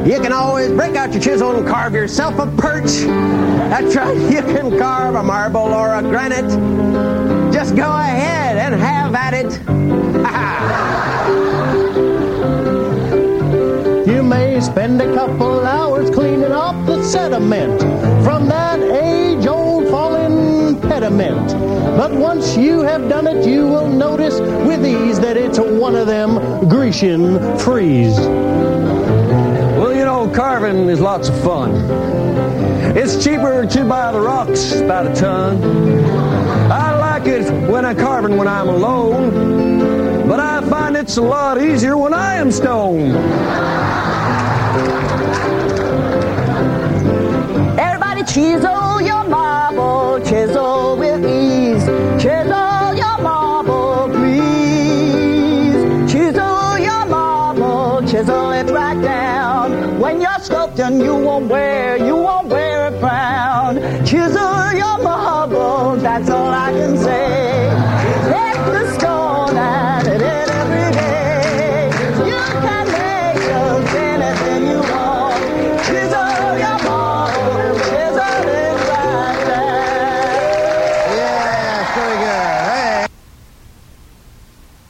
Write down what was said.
You can always break out your chisel and carve yourself a perch. That's right, you can carve a marble or a granite. Just go ahead and have at it. You may spend a couple hours cleaning off the sediment from that age-old fallen pediment. But once you have done it, you will notice with ease that it's one of them Grecian frieze. Well, you know, carving is lots of fun. It's cheaper to buy the rocks about a ton. I like it when I'm carving when I'm alone, but I find it's a lot easier when I am stoned. Everybody chisel your marble, chisel with ease. Chisel your marble, please. Chisel your marble, chisel it right down. When you're sculpting, you won't wear a frown. Chisel your marble, that's all I can say. Take the stone and hit it every day. You can make just anything you want. Chisel